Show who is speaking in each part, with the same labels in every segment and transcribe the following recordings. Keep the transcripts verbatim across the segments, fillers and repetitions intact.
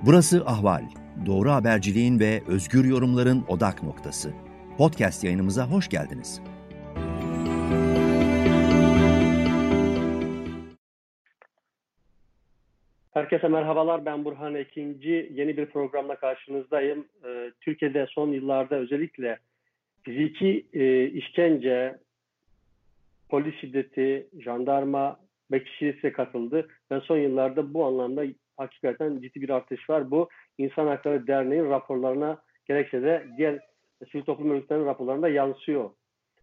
Speaker 1: Burası Ahval. Doğru haberciliğin ve özgür yorumların odak noktası. Podcast yayınımıza hoş geldiniz.
Speaker 2: Herkese merhabalar, ben Burhan Ekinci. Yeni bir programla karşınızdayım. Ee, Türkiye'de son yıllarda özellikle fiziki e, işkence, polis şiddeti, jandarma bekçiliğe katıldı. Ve son yıllarda bu anlamda hakikaten ciddi bir artış var. Bu İnsan Hakları Derneği'nin raporlarına gerekse de diğer sivil toplum örgütlerinin raporlarında yansıyor.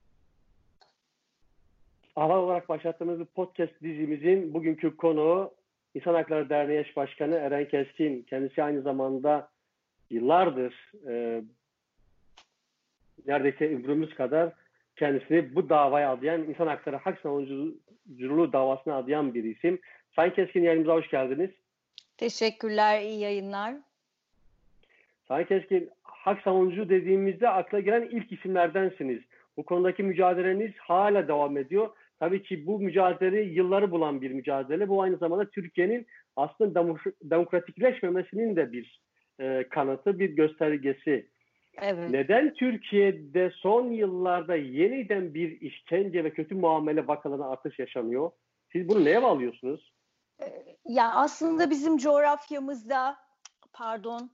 Speaker 2: Hava olarak başlattığımız bu podcast dizimizin bugünkü konuğu İnsan Hakları Derneği Eş Başkanı Eren Keskin. Kendisi aynı zamanda yıllardır e, neredeyse ömrümüz kadar kendisini bu davaya adayan, insan hakları hak savunuculuğu davasına adayan bir isim. Sayın Keskin, yayınımıza hoş geldiniz.
Speaker 3: Teşekkürler, iyi yayınlar.
Speaker 2: Sayın Keskin, hak savunucu dediğimizde akla gelen ilk isimlerdensiniz. Bu konudaki mücadeleniz hala devam ediyor. Tabii ki bu mücadele yılları bulan bir mücadele. Bu aynı zamanda Türkiye'nin aslında demokratikleşmemesinin de bir e, kanıtı, bir göstergesi.
Speaker 3: Evet.
Speaker 2: Neden Türkiye'de son yıllarda yeniden bir işkence ve kötü muamele vakalarına artış yaşanıyor? Siz bunu neye bağlıyorsunuz?
Speaker 3: Ya aslında bizim coğrafyamızda, pardon,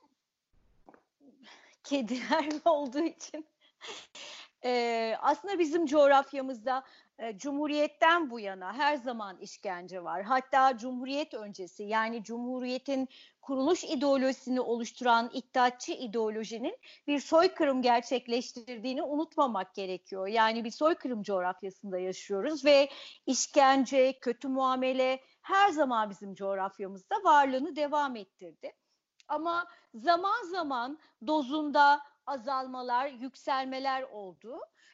Speaker 3: kediler olduğu için Ee, aslında bizim coğrafyamızda e, Cumhuriyet'ten bu yana her zaman işkence var. Hatta Cumhuriyet öncesi, yani Cumhuriyet'in kuruluş ideolojisini oluşturan iddiatçı ideolojinin bir soykırım gerçekleştirdiğini unutmamak gerekiyor. Yani bir soykırım coğrafyasında yaşıyoruz ve işkence, kötü muamele her zaman bizim coğrafyamızda varlığını devam ettirdi. Ama zaman zaman dozunda azalmalar, yükselmeler oldu.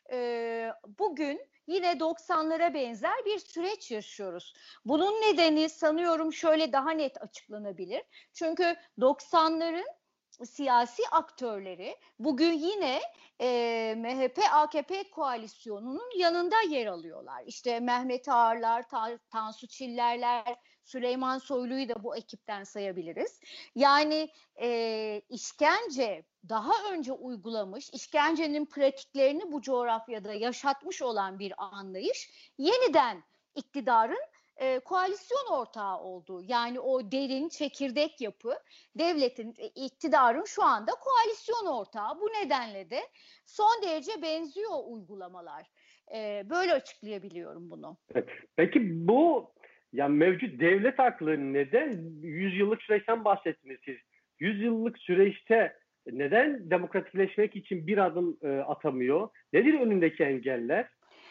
Speaker 3: Ee, bugün yine doksanlara benzer bir süreç yaşıyoruz. Bunun nedeni sanıyorum şöyle daha net açıklanabilir. Çünkü doksanların siyasi aktörleri bugün yine e, M H P A K P koalisyonunun yanında yer alıyorlar. İşte Mehmet Ağarlar, Ta- Tansu Çillerler, Süleyman Soylu'yu da bu ekipten sayabiliriz. Yani e, işkence daha önce uygulamış, işkencenin pratiklerini bu coğrafyada yaşatmış olan bir anlayış yeniden iktidarın e, koalisyon ortağı oldu. Yani o derin çekirdek yapı devletin, e, iktidarın şu anda koalisyon ortağı. Bu nedenle de son derece benziyor uygulamalar. E, böyle açıklayabiliyorum bunu.
Speaker 2: Peki bu ya mevcut devlet aklı neden yüz yıllık süreçten bahsettiniz siz? yüz yıllık süreçte neden demokratikleşmek için bir adım e, atamıyor? Nedir önündeki engeller?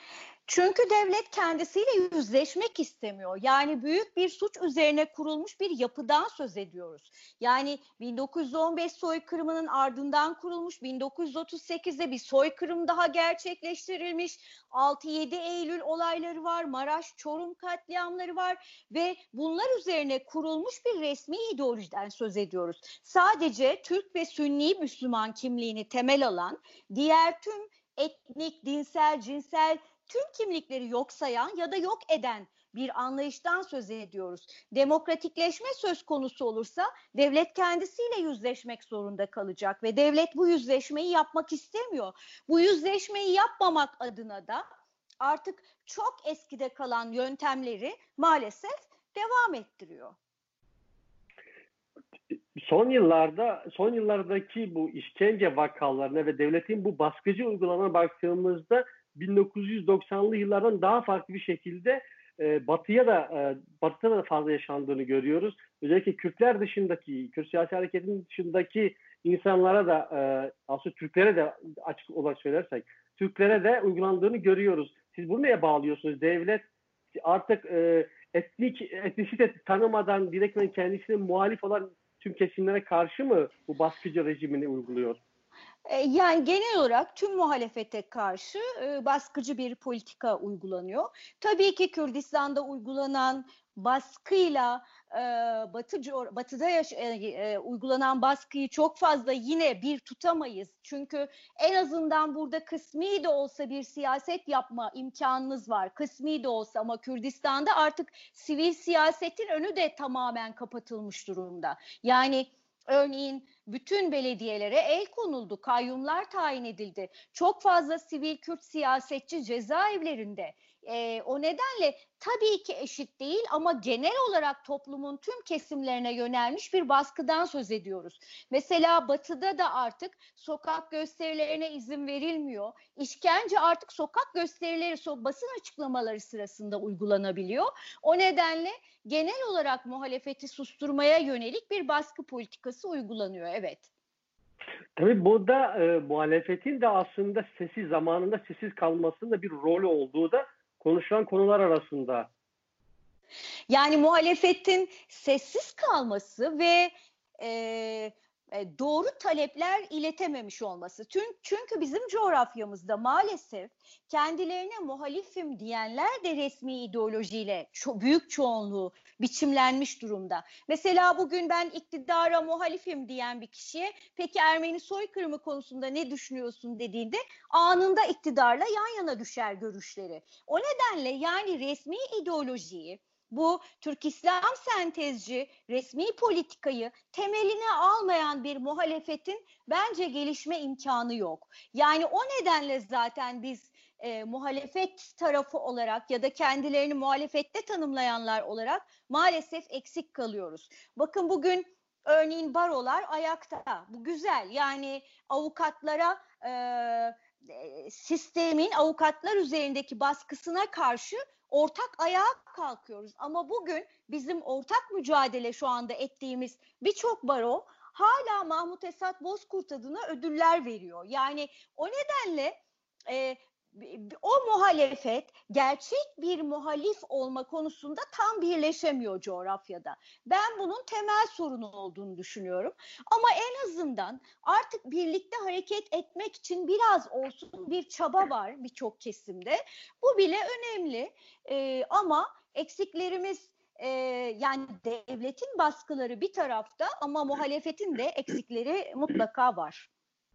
Speaker 3: Çünkü devlet kendisiyle yüzleşmek istemiyor. Yani büyük bir suç üzerine kurulmuş bir yapıdan söz ediyoruz. Yani bin dokuz yüz on beş soykırımının ardından kurulmuş, bin dokuz yüz otuz sekizde bir soykırım daha gerçekleştirilmiş, altı yedi Eylül olayları var, Maraş, Çorum katliamları var ve bunlar üzerine kurulmuş bir resmi ideolojiden söz ediyoruz. Sadece Türk ve Sünni Müslüman kimliğini temel alan, diğer tüm etnik, dinsel, cinsel tüm kimlikleri yok sayan ya da yok eden bir anlayıştan söz ediyoruz. Demokratikleşme söz konusu olursa devlet kendisiyle yüzleşmek zorunda kalacak ve devlet bu yüzleşmeyi yapmak istemiyor. Bu yüzleşmeyi yapmamak adına da artık çok eskide kalan yöntemleri maalesef devam ettiriyor.
Speaker 2: Son yıllarda, son yıllardaki bu işkence vakalarına ve devletin bu baskıcı uygulamalarına baktığımızda bin dokuz yüz doksanlı yıllardan daha farklı bir şekilde e, batıya da e, batıda da fazla yaşandığını görüyoruz. Özellikle Kürtler dışındaki, Kürt siyasi hareketin dışındaki insanlara da e, aslında Türklere de açık olarak söylersek Türklere de uygulandığını görüyoruz. Siz bunu neye bağlıyorsunuz? Devlet artık e, etnik etnisite tanımadan direktmen kendisine muhalif olan tüm kesimlere karşı mı bu baskıcı rejimini uyguluyor?
Speaker 3: Yani genel olarak tüm muhalefete karşı e, baskıcı bir politika uygulanıyor. Tabii ki Kürdistan'da uygulanan baskıyla e, Batı Batı'da yaş- e, e, uygulanan baskıyı çok fazla yine bir tutamayız. Çünkü en azından burada kısmi de olsa bir siyaset yapma imkanınız var. Kısmi de olsa, ama Kürdistan'da artık sivil siyasetin önü de tamamen kapatılmış durumda. Yani örneğin bütün belediyelere el konuldu, kayyumlar tayin edildi. Çok fazla sivil Kürt siyasetçi cezaevlerinde. E, o nedenle tabii ki eşit değil, ama genel olarak toplumun tüm kesimlerine yönelmiş bir baskıdan söz ediyoruz. Mesela Batı'da da artık sokak gösterilerine izin verilmiyor. İşkence artık sokak gösterileri, basın açıklamaları sırasında uygulanabiliyor. O nedenle genel olarak muhalefeti susturmaya yönelik bir baskı politikası uygulanıyor. Evet.
Speaker 2: Tabii burada e, muhalefetin de aslında sessiz zamanında sessiz kalmasında bir rolü olduğu da konuşulan konular arasında.
Speaker 3: Yani muhalefetin sessiz kalması ve e, e, doğru talepler iletememiş olması. Çünkü bizim coğrafyamızda maalesef kendilerine muhalifim diyenler de resmi ideolojiyle ço- büyük çoğunluğu biçimlenmiş durumda. Mesela bugün ben iktidara muhalifim diyen bir kişiye peki Ermeni soykırımı konusunda ne düşünüyorsun dediğinde anında iktidarla yan yana düşer görüşleri. O nedenle yani resmi ideolojiyi, bu Türk-İslam sentezci resmi politikayı temeline almayan bir muhalefetin bence gelişme imkanı yok. Yani o nedenle zaten biz e, muhalefet tarafı olarak ya da kendilerini muhalefette tanımlayanlar olarak maalesef eksik kalıyoruz. Bakın bugün örneğin barolar ayakta. Bu güzel. Yani avukatlara e, sistemin avukatlar üzerindeki baskısına karşı ortak ayağa kalkıyoruz. Ama bugün bizim ortak mücadele şu anda ettiğimiz birçok baro hala Mahmut Esat Bozkurt adına ödüller veriyor. Yani o nedenle e, o muhalefet gerçek bir muhalif olma konusunda tam birleşemiyor coğrafyada. Ben bunun temel sorunu olduğunu düşünüyorum. Ama en azından artık birlikte hareket etmek için biraz olsun bir çaba var birçok kesimde. Bu bile önemli. Ee, ama eksiklerimiz e, yani devletin baskıları bir tarafta, ama muhalefetin de eksikleri mutlaka var.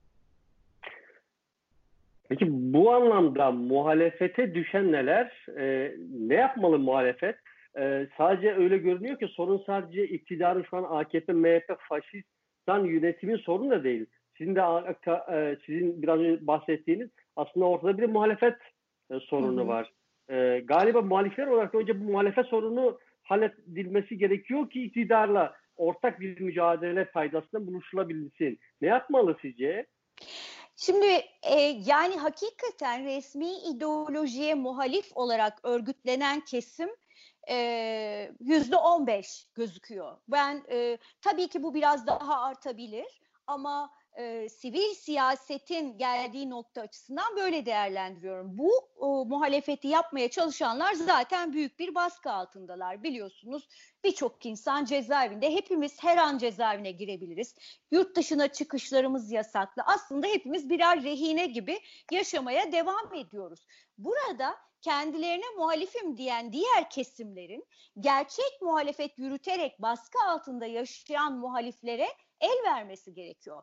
Speaker 2: Peki bu anlamda muhalefete düşen neler? E, ne yapmalı muhalefet? E, sadece öyle görünüyor ki sorun sadece iktidarın şu an A K P, M H P, faşistan yönetimin sorunu da değil. Sizin de e, sizin biraz önce bahsettiğiniz aslında ortada bir muhalefet e, sorunu hı hı. var. E, galiba muhalifler olarak önce bu muhalefet sorunu halledilmesi gerekiyor ki iktidarla ortak bir mücadele paydasında buluşulabilsin. Ne yapmalı sizce?
Speaker 3: Şimdi e, yani hakikaten resmi ideolojiye muhalif olarak örgütlenen kesim yüzde on beş gözüküyor. Ben e, tabii ki bu biraz daha artabilir, ama e, sivil siyasetin geldiği nokta açısından böyle değerlendiriyorum. Bu o, muhalefeti yapmaya çalışanlar zaten büyük bir baskı altındalar. Biliyorsunuz birçok insan cezaevinde. Hepimiz her an cezaevine girebiliriz. Yurt dışına çıkışlarımız yasaklı. Aslında hepimiz birer rehine gibi yaşamaya devam ediyoruz. Burada kendilerine muhalifim diyen diğer kesimlerin gerçek muhalefet yürüterek baskı altında yaşayan muhaliflere el vermesi gerekiyor.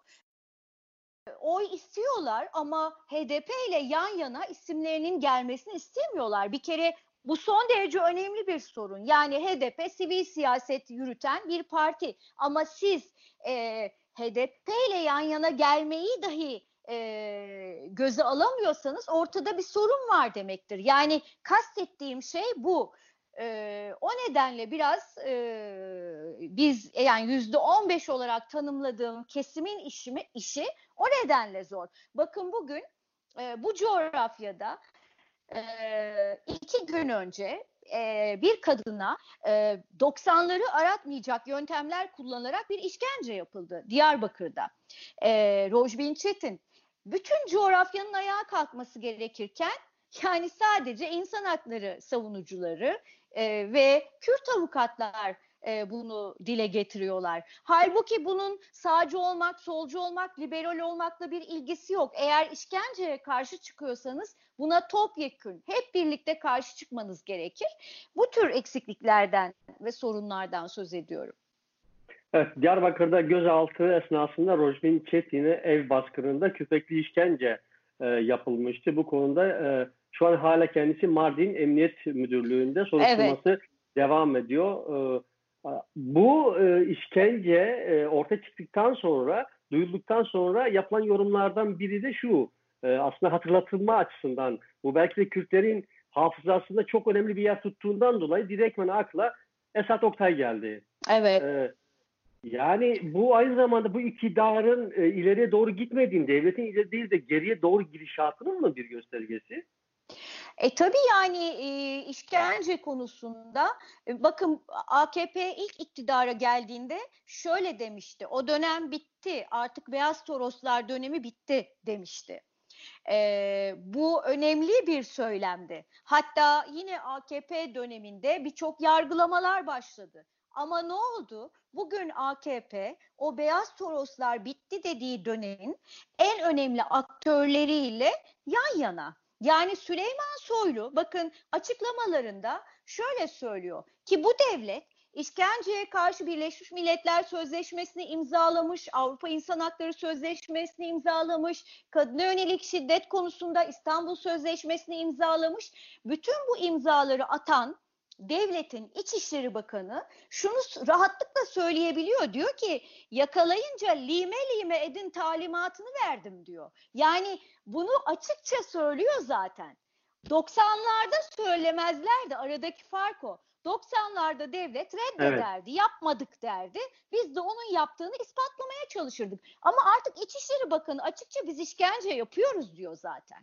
Speaker 3: Oy istiyorlar ama H D P ile yan yana isimlerinin gelmesini istemiyorlar. Bir kere bu son derece önemli bir sorun. Yani H D P sivil siyaset yürüten bir parti, ama siz e, H D P ile yan yana gelmeyi dahi e, göze alamıyorsanız ortada bir sorun var demektir. Yani kastettiğim şey bu. Ee, o nedenle biraz e, biz yani yüzde on beş olarak tanımladığım kesimin işi, işi o nedenle zor. Bakın bugün e, bu coğrafyada e, iki gün önce e, bir kadına e, doksanları aratmayacak yöntemler kullanarak bir işkence yapıldı Diyarbakır'da. E, Rojbin Çetin, bütün coğrafyanın ayağa kalkması gerekirken yani sadece insan hakları savunucuları e, ve Kürt avukatlar e, bunu dile getiriyorlar. Halbuki bunun sağcı olmak, solcu olmak, liberal olmakla bir ilgisi yok. Eğer işkenceye karşı çıkıyorsanız buna topyekün hep birlikte karşı çıkmanız gerekir. Bu tür eksikliklerden ve sorunlardan söz ediyorum.
Speaker 2: Evet, Diyarbakır'da gözaltı esnasında Rojmin Çetin'e ev baskınında köpekli işkence e, yapılmıştı. Bu konuda e, şu an hala kendisi Mardin Emniyet Müdürlüğü'nde soruşturması evet. devam ediyor. E, bu e, işkence e, ortaya çıktıktan sonra, duyulduktan sonra yapılan yorumlardan biri de şu, e, aslında hatırlatılma açısından, bu belki de Kürtlerin hafızasında çok önemli bir yer tuttuğundan dolayı direktmen akla Esat Oktay geldi.
Speaker 3: Evet.
Speaker 2: E, Yani bu aynı zamanda bu iktidarın e, ileriye doğru gitmediğini, devletin ileri değil de geriye doğru gidişatının mı bir göstergesi?
Speaker 3: E tabii yani e, işkence konusunda e, bakın A K P ilk iktidara geldiğinde şöyle demişti. O dönem bitti, artık Beyaz Toroslar dönemi bitti demişti. E, bu önemli bir söylemdi. Hatta yine A K P döneminde birçok yargılamalar başladı. Ama ne oldu? Bugün A K P o Beyaz Toroslar bitti dediği dönemin en önemli aktörleriyle yan yana. Yani Süleyman Soylu bakın açıklamalarında şöyle söylüyor ki bu devlet İşkenceye karşı Birleşmiş Milletler Sözleşmesi'ni imzalamış, Avrupa İnsan Hakları Sözleşmesi'ni imzalamış, kadına yönelik şiddet konusunda İstanbul Sözleşmesi'ni imzalamış. Bütün bu imzaları atan devletin İçişleri Bakanı şunu rahatlıkla söyleyebiliyor. Diyor ki yakalayınca lime lime edin talimatını verdim diyor. Yani bunu açıkça söylüyor zaten. doksanlarda söylemezlerdi, aradaki fark o. doksanlarda devlet reddederdi, evet. yapmadık derdi. Biz de onun yaptığını ispatlamaya çalışırdık. Ama artık İçişleri Bakanı açıkça biz işkence yapıyoruz diyor zaten.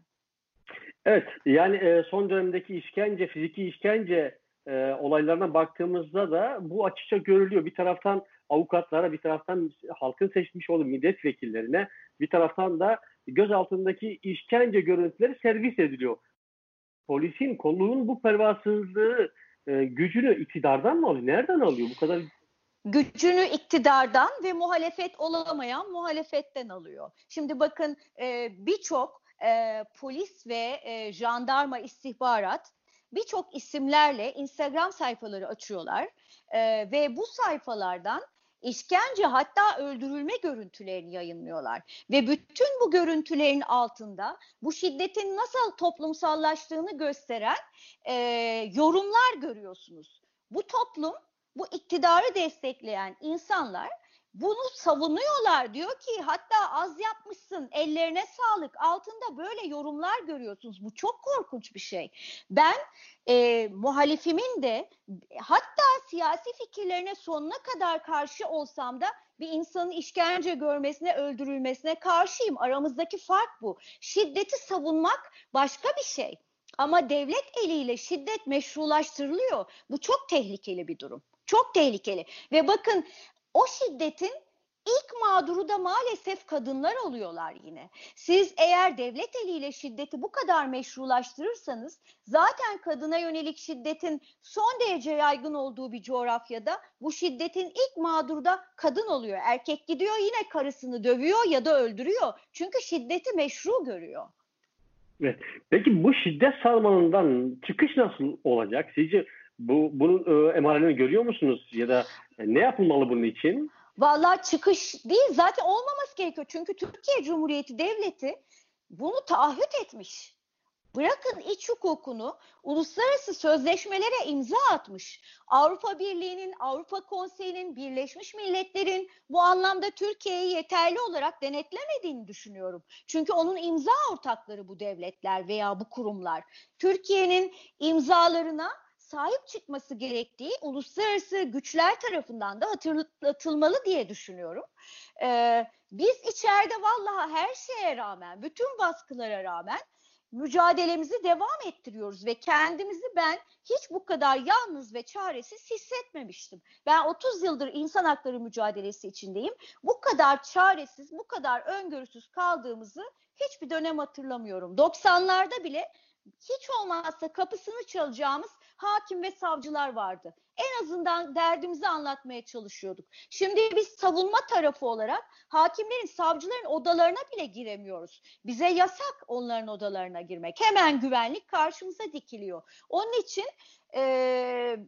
Speaker 2: Evet, yani son dönemdeki işkence, fiziki işkence e, olaylarına baktığımızda da bu açıkça görülüyor. Bir taraftan avukatlara, bir taraftan halkın seçmiş olduğu milletvekillerine, bir taraftan da gözaltındaki işkence görüntüleri servis ediliyor. Polisin, kolluğun bu pervasızlığı e, gücünü iktidardan mı alıyor? Nereden alıyor bu kadar?
Speaker 3: Gücünü iktidardan ve muhalefet olamayan muhalefetten alıyor. Şimdi bakın e, birçok e, polis ve e, jandarma istihbarat birçok isimlerle Instagram sayfaları açıyorlar e, ve bu sayfalardan işkence hatta öldürülme görüntülerini yayınlıyorlar. Ve bütün bu görüntülerin altında bu şiddetin nasıl toplumsallaştığını gösteren e, yorumlar görüyorsunuz. Bu toplum, bu iktidarı destekleyen insanlar bunu savunuyorlar. Diyor ki hatta az yapmışsın, ellerine sağlık. Altında böyle yorumlar görüyorsunuz. Bu çok korkunç bir şey. Ben e, muhalifimin de hatta siyasi fikirlerine sonuna kadar karşı olsam da bir insanın işkence görmesine, öldürülmesine karşıyım. Aramızdaki fark bu. Şiddeti savunmak başka bir şey. Ama devlet eliyle şiddet meşrulaştırılıyor. Bu çok tehlikeli bir durum. Çok tehlikeli. Ve bakın o şiddetin ilk mağduru da maalesef kadınlar oluyorlar yine. Siz eğer devlet eliyle şiddeti bu kadar meşrulaştırırsanız zaten kadına yönelik şiddetin son derece yaygın olduğu bir coğrafyada bu şiddetin ilk mağduru da kadın oluyor. Erkek gidiyor yine karısını dövüyor ya da öldürüyor. Çünkü şiddeti meşru görüyor.
Speaker 2: Evet. Peki bu şiddet sarmalından çıkış nasıl olacak? Sizce bu bunun e, emarelerini görüyor musunuz? Ya da e, ne yapılmalı bunun için?
Speaker 3: Vallahi çıkış değil, zaten olmaması gerekiyor. Çünkü Türkiye Cumhuriyeti Devleti bunu taahhüt etmiş. Bırakın iç hukukunu, uluslararası sözleşmelere imza atmış. Avrupa Birliği'nin, Avrupa Konseyi'nin, Birleşmiş Milletler'in bu anlamda Türkiye'yi yeterli olarak denetlemediğini düşünüyorum. Çünkü onun imza ortakları bu devletler veya bu kurumlar. Türkiye'nin imzalarına sahip çıkması gerektiği uluslararası güçler tarafından da hatırlatılmalı diye düşünüyorum. Ee, biz içeride vallahi her şeye rağmen, bütün baskılara rağmen mücadelemizi devam ettiriyoruz ve kendimizi ben hiç bu kadar yalnız ve çaresiz hissetmemiştim. Ben otuz yıldır insan hakları mücadelesi içindeyim. Bu kadar çaresiz, bu kadar öngörüsüz kaldığımızı hiçbir dönem hatırlamıyorum. doksanlarda bile hiç olmazsa kapısını çalacağımız hakim ve savcılar vardı. En azından derdimizi anlatmaya çalışıyorduk. Şimdi biz savunma tarafı olarak hakimlerin, savcıların odalarına bile giremiyoruz. Bize yasak onların odalarına girmek. Hemen güvenlik karşımıza dikiliyor. Onun için e,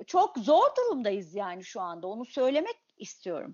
Speaker 3: çok zor durumdayız yani şu anda. Onu söylemek istiyorum.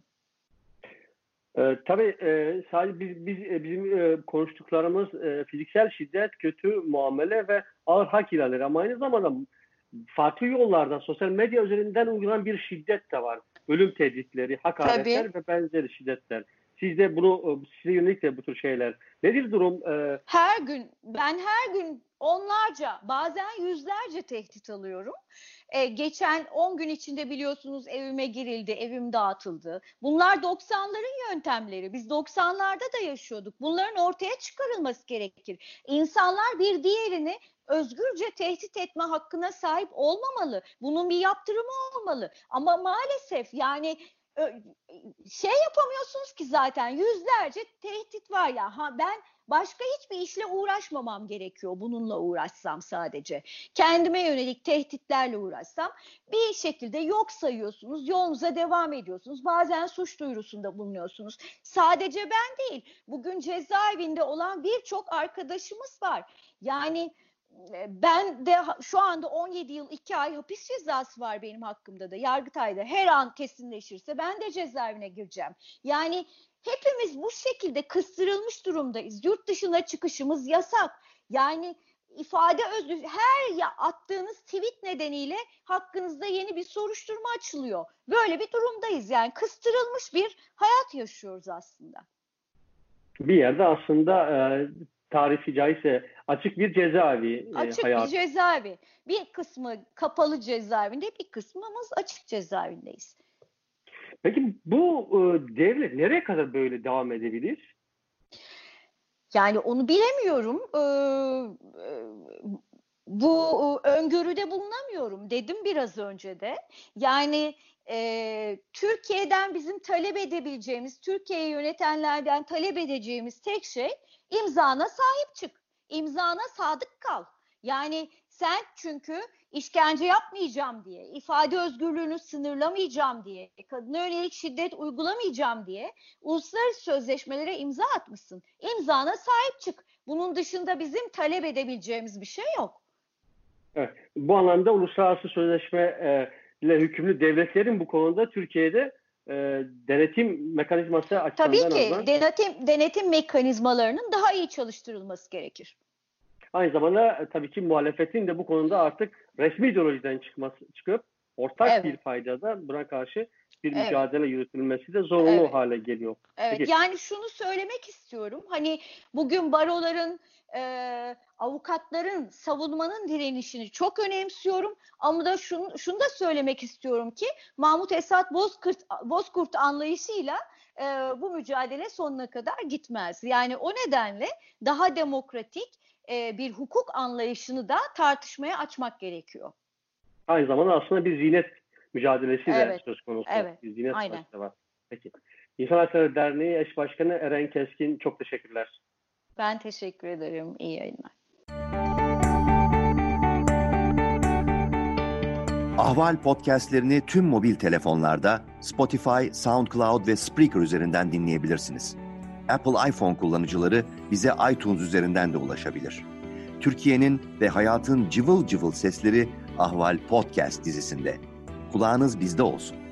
Speaker 2: E, tabii e, sadece biz, biz e, bizim e, konuştuklarımız e, fiziksel şiddet, kötü muamele ve ağır hak ihlalleri, ama aynı zamanda farklı yollardan sosyal medya üzerinden uygulanan bir şiddet de var. Ölüm tehditleri, hakaretler
Speaker 3: Tabii.
Speaker 2: ve benzeri şiddetler. Siz de bunu, size yönelik de bu tür şeyler. Nedir durum? Ee,
Speaker 3: Her gün, ben her gün onlarca, bazen yüzlerce tehdit alıyorum. Ee, geçen on gün içinde biliyorsunuz evime girildi, evim dağıtıldı. Bunlar doksanların yöntemleri. Biz doksanlarda da yaşıyorduk. Bunların ortaya çıkarılması gerekir. İnsanlar bir diğerini özgürce tehdit etme hakkına sahip olmamalı. Bunun bir yaptırımı olmalı. Ama maalesef yani şey yapamıyorsunuz ki, zaten yüzlerce tehdit var ya. Ha, ben başka hiçbir işle uğraşmamam gerekiyor bununla uğraşsam sadece. Kendime yönelik tehditlerle uğraşsam bir şekilde yok sayıyorsunuz, yolunuza devam ediyorsunuz. Bazen suç duyurusunda bulunuyorsunuz. Sadece ben değil, bugün cezaevinde olan birçok arkadaşımız var. Yani ben de şu anda on yedi yıl iki ay hapis cezası var benim hakkımda da. Yargıtay'da her an kesinleşirse ben de cezaevine gireceğim. Yani hepimiz bu şekilde kıstırılmış durumdayız. Yurt dışına çıkışımız yasak. Yani ifade özgürlüğü, her ya attığınız tweet nedeniyle hakkınızda yeni bir soruşturma açılıyor. Böyle bir durumdayız. Yani kıstırılmış bir hayat yaşıyoruz aslında.
Speaker 2: Bir yerde aslında e, tarifi caizse açık bir cezaevi
Speaker 3: Açık
Speaker 2: hayatı.
Speaker 3: bir cezaevi. Bir kısmı kapalı cezaevinde, bir kısmımız açık cezaevindeyiz.
Speaker 2: Peki bu e, devlet nereye kadar böyle devam edebilir?
Speaker 3: Yani onu bilemiyorum. Ee, bu öngörüde bulunamıyorum dedim biraz önce de. Yani e, Türkiye'den bizim talep edebileceğimiz, Türkiye'yi yönetenlerden talep edeceğimiz tek şey imzana sahip çık. İmzana sadık kal. Yani sen çünkü işkence yapmayacağım diye, ifade özgürlüğünü sınırlamayacağım diye, kadına yönelik şiddet uygulamayacağım diye uluslararası sözleşmelere imza atmışsın. İmzana sahip çık. Bunun dışında bizim talep edebileceğimiz bir şey yok.
Speaker 2: Evet. Bu anlamda uluslararası sözleşmeyle hükümlü devletlerin bu konuda Türkiye'de e, denetim mekanizması açısından...
Speaker 3: Tabii ki
Speaker 2: azından,
Speaker 3: denetim, denetim mekanizmalarının daha iyi çalıştırılması gerekir.
Speaker 2: Aynı zamanda tabii ki muhalefetin de bu konuda artık resmi ideolojiden çıkması, çıkıp ortak
Speaker 3: Evet.
Speaker 2: bir faydada buna karşı bir
Speaker 3: Evet.
Speaker 2: mücadele yürütülmesi de zorunlu
Speaker 3: Evet.
Speaker 2: hale geliyor.
Speaker 3: Evet,
Speaker 2: Peki.
Speaker 3: yani şunu söylemek istiyorum. Hani bugün baroların, e, avukatların, savunmanın direnişini çok önemsiyorum. Ama da şunu, şunu da söylemek istiyorum ki Mahmut Esat Bozkurt, Bozkurt anlayışıyla e, bu mücadele sonuna kadar gitmez. Yani o nedenle daha demokratik e, bir hukuk anlayışını da tartışmaya açmak gerekiyor.
Speaker 2: Aynı zamanda aslında bir zinet mücadelesi
Speaker 3: Evet.
Speaker 2: de söz konusu.
Speaker 3: Evet.
Speaker 2: Bir zinet
Speaker 3: Aynen.
Speaker 2: var. Peki. İnsan Hakları Derneği Eş Başkanı Eren Keskin, çok teşekkürler.
Speaker 3: Ben teşekkür ederim. İyi yayınlar.
Speaker 1: Ahval podcastlerini tüm mobil telefonlarda Spotify, SoundCloud ve Spreaker üzerinden dinleyebilirsiniz. Apple iPhone kullanıcıları bize iTunes üzerinden de ulaşabilir. Türkiye'nin ve hayatın cıvıl cıvıl sesleri Ahval Podcast dizisinde. Kulağınız bizde olsun.